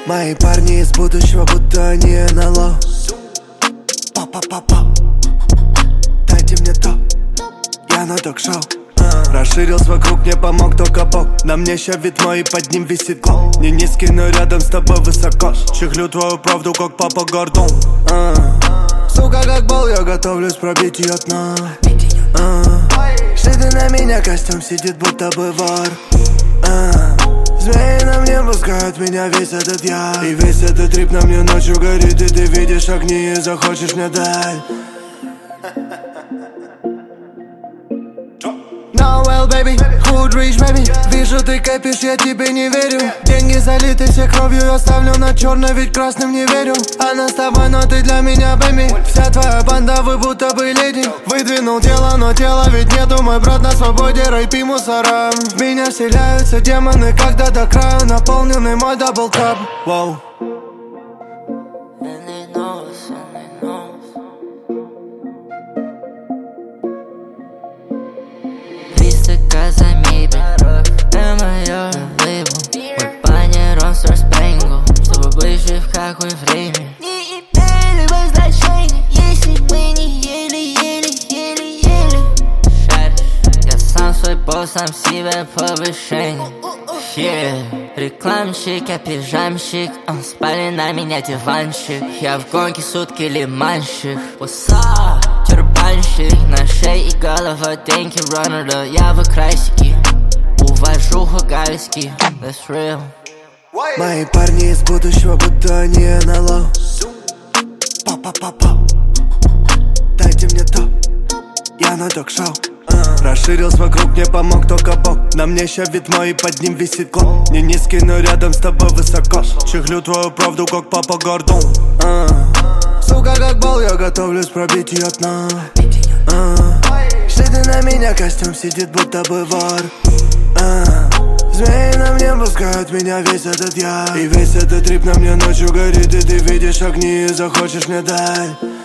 Мои парни из будущего, будто они НЛО. Па-па-па-па, дайте мне то, я на ток-шоу. Расширился вокруг, мне помог только Бог. На мне ща вид мой, под ним висит клоун. Не низкий, но рядом с тобой высоко. Чехлю твою правду, как папа Гордон. Сука, как бол, я готовлюсь пробить ее дно. Шиты на меня, костюм сидит, будто бы вор. Змеи на мне пускают меня весь этот я. И весь этот трип на мне ночью горит. И ты видишь огни и захочешь мне дать. No, well, baby, hood rich, baby. Вижу, ты копишь, я тебе не верю. Деньги залиты все кровью, я ставлю на черный, ведь красным не верю. Она с тобой, но ты для меня, baby. Вся твоя банда, вы будто бы леди. Выдвинул тело, но тела ведь нету. Мой брат на свободе, рэпи мусором. В меня вселяются демоны, когда до края наполненный мой даблкап. Воу. За мебель, моё лейбл. Мой планирован Спрингл, чтобы быть жив, как мы время. Не имели бы значения, если мы не еле. Шаришь, я сам свой босс, сам себе повышение. Рекламщик, я пижамщик, он спали на меня диванчик. Я в гонке сутки лиманщик. What's up? Тюрбанщик, на шее и голова, деньги раннера, я в красике. Увожу хагальски, that's real. Мои парни из будущего, будто они НЛО. Па-па-па-па, дайте мне то, я на ток-шоу. Расширился вокруг, мне помог только Бог. На мне ща вид мой, под ним висит клоун. Не низкий, но рядом с тобой высоко. Чехлю твою правду, как папа Гордон. Сука, как бол, я готовлюсь пробить ее дно. Шиты на меня, костюм сидит, будто бы вор. Змеи на мне пускают меня весь этот я. И весь этот трип на мне ночью горит. И ты видишь огни и захочешь мне дать.